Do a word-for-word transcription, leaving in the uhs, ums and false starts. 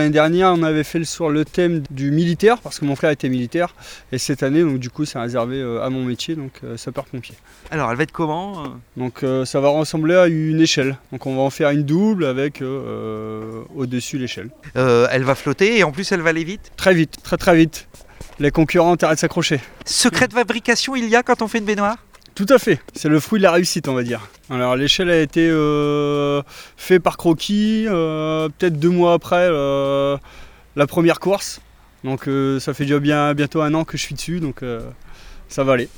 l'année dernière, on avait fait sur le thème du militaire, parce que mon frère était militaire. Et cette année, donc du coup, c'est réservé à mon métier, donc euh, sapeur-pompier. Alors, elle va être comment ? Donc euh, ça va ressembler à une échelle. Donc on va en faire une double avec euh, au-dessus l'échelle. Euh, elle va flotter et en plus, elle va aller vite ? Très vite, très très vite. Les concurrents arrêtent de s'accrocher. Secret de fabrication, il y a quand on fait une baignoire ? Tout à fait, c'est le fruit de la réussite, on va dire. Alors l'échelle a été euh, faite par Croquis, euh, peut-être deux mois après euh, la première course. Donc euh, ça fait déjà bien, bientôt un an que je suis dessus, donc euh, ça va aller.